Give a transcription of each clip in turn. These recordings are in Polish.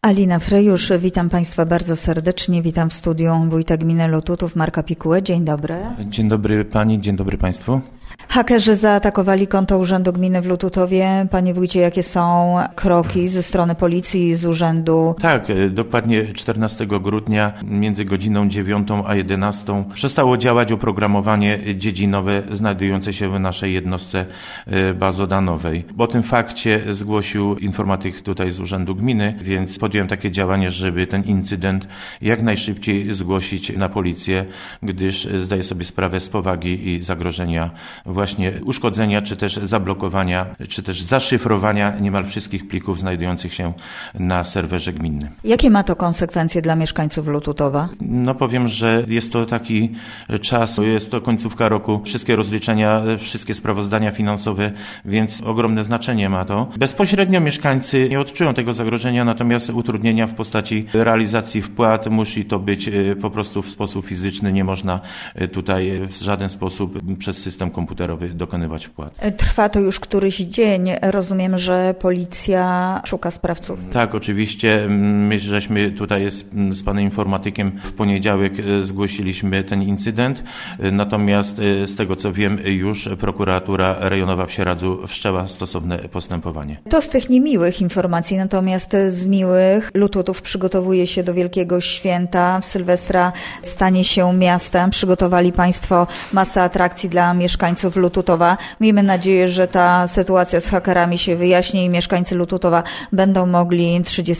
Alina Frejusz, witam Państwa bardzo serdecznie. Witam w studiu wójta gminy Lututów Marka Pikułę. Dzień dobry. Dzień dobry Pani, dzień dobry Państwu. Hakerzy zaatakowali konto Urzędu Gminy w Lututowie. Panie wójcie, jakie są kroki ze strony policji i z urzędu? Tak, dokładnie 14 grudnia między godziną 9 a 11 przestało działać oprogramowanie dziedzinowe znajdujące się w naszej jednostce bazodanowej. O tym fakcie zgłosił informatyk tutaj z Urzędu Gminy, więc podjąłem takie działanie, żeby ten incydent jak najszybciej zgłosić na policję, gdyż zdaję sobie sprawę z powagi i zagrożenia właśnie uszkodzenia, czy też zablokowania, czy też zaszyfrowania niemal wszystkich plików znajdujących się na serwerze gminnym. Jakie ma to konsekwencje dla mieszkańców Lututowa? No powiem, że jest to taki czas, jest to końcówka roku, wszystkie rozliczenia, wszystkie sprawozdania finansowe, więc ogromne znaczenie ma to. Bezpośrednio mieszkańcy nie odczują tego zagrożenia, natomiast utrudnienia w postaci realizacji wpłat musi to być po prostu w sposób fizyczny, nie można tutaj w żaden sposób przez system komputerowy dokonywać wpłat. Trwa to już któryś dzień. Rozumiem, że policja szuka sprawców. Tak, oczywiście. My żeśmy tutaj z panem informatykiem w poniedziałek zgłosiliśmy ten incydent. Natomiast z tego co wiem, już prokuratura rejonowa w Sieradzu wszczęła stosowne postępowanie. To z tych niemiłych informacji, natomiast z miłych. Lututów przygotowuje się do Wielkiego Święta. W Sylwestra stanie się miastem. Przygotowali Państwo masę atrakcji dla mieszkańców Lututowa. Miejmy nadzieję, że ta sytuacja z hakerami się wyjaśni i mieszkańcy Lututowa będą mogli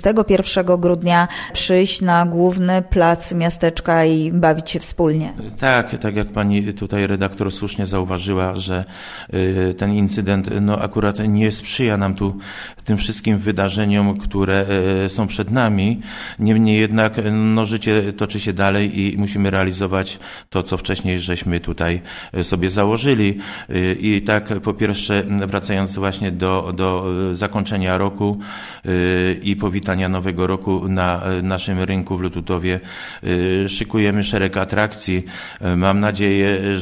31 grudnia przyjść na główny plac miasteczka i bawić się wspólnie. Tak jak pani tutaj redaktor słusznie zauważyła, że ten incydent akurat nie sprzyja nam tu tym wszystkim wydarzeniom, które są przed nami. Niemniej jednak życie toczy się dalej i musimy realizować to, co wcześniej żeśmy tutaj sobie założyli. I tak po pierwsze, wracając właśnie do zakończenia roku i powitania nowego roku na naszym rynku w Lututowie, szykujemy szereg atrakcji. Mam nadzieję,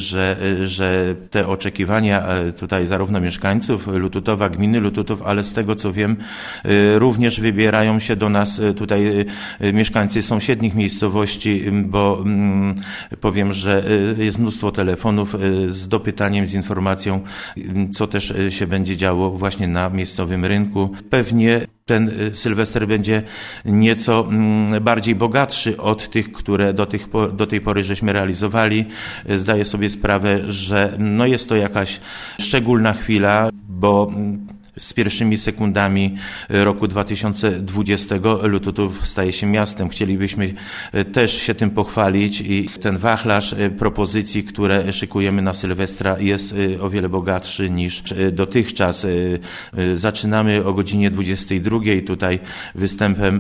że te oczekiwania tutaj zarówno mieszkańców Lututowa, gminy Lututów, ale z tego co wiem, również wybierają się do nas tutaj mieszkańcy sąsiednich miejscowości, bo powiem, że jest mnóstwo telefonów z dopytaniem, z informacją, co też się będzie działo właśnie na miejscowym rynku. Pewnie ten Sylwester będzie nieco bardziej bogatszy od tych, które do tej pory żeśmy realizowali. Zdaję sobie sprawę, że jest to jakaś szczególna chwila, bo z pierwszymi sekundami roku 2020 Lututów staje się miastem. Chcielibyśmy też się tym pochwalić i ten wachlarz propozycji, które szykujemy na Sylwestra, jest o wiele bogatszy niż dotychczas. Zaczynamy o godzinie 22 tutaj występem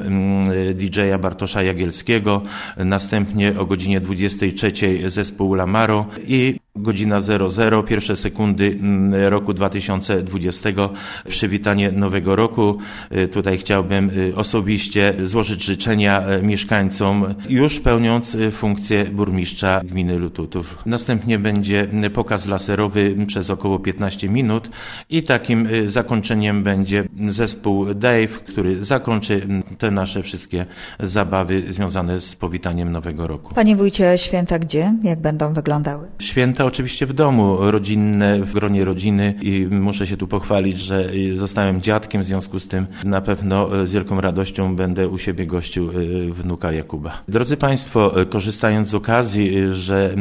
DJ-a Bartosza Jagielskiego, następnie o godzinie 23 zespół Lamaro i godzina 00, pierwsze sekundy roku 2020, przywitanie nowego roku. Tutaj chciałbym osobiście złożyć życzenia mieszkańcom, już pełniąc funkcję burmistrza gminy Lututów. Następnie będzie pokaz laserowy przez około 15 minut i takim zakończeniem będzie zespół Dave, który zakończy te nasze wszystkie zabawy związane z powitaniem nowego roku. Panie wójcie, święta gdzie? Jak będą wyglądały? Święta oczywiście w domu, rodzinne, w gronie rodziny i muszę się tu pochwalić, że zostałem dziadkiem, w związku z tym na pewno z wielką radością będę u siebie gościł wnuka Jakuba. Drodzy Państwo, korzystając z okazji, że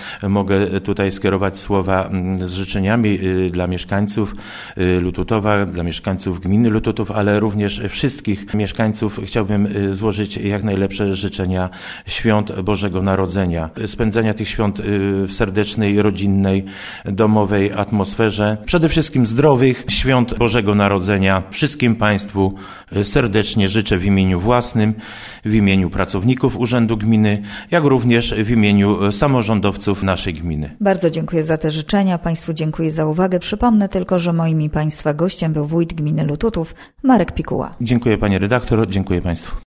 mogę tutaj skierować słowa z życzeniami dla mieszkańców Lututowa, dla mieszkańców gminy Lututów, ale również wszystkich mieszkańców, chciałbym złożyć jak najlepsze życzenia świąt Bożego Narodzenia. Spędzenia tych świąt w serdecznej, rodzinnej, domowej atmosferze. Przede wszystkim zdrowych świąt Bożego Narodzenia. Wszystkim Państwu serdecznie życzę w imieniu własnym, w imieniu pracowników Urzędu Gminy, jak również w imieniu samorządowców naszej gminy. Bardzo dziękuję za te życzenia. Państwu dziękuję za uwagę. Przypomnę tylko, że moim i Państwa gościem był wójt gminy Lututów, Marek Pikuła. Dziękuję Panie redaktor, dziękuję Państwu.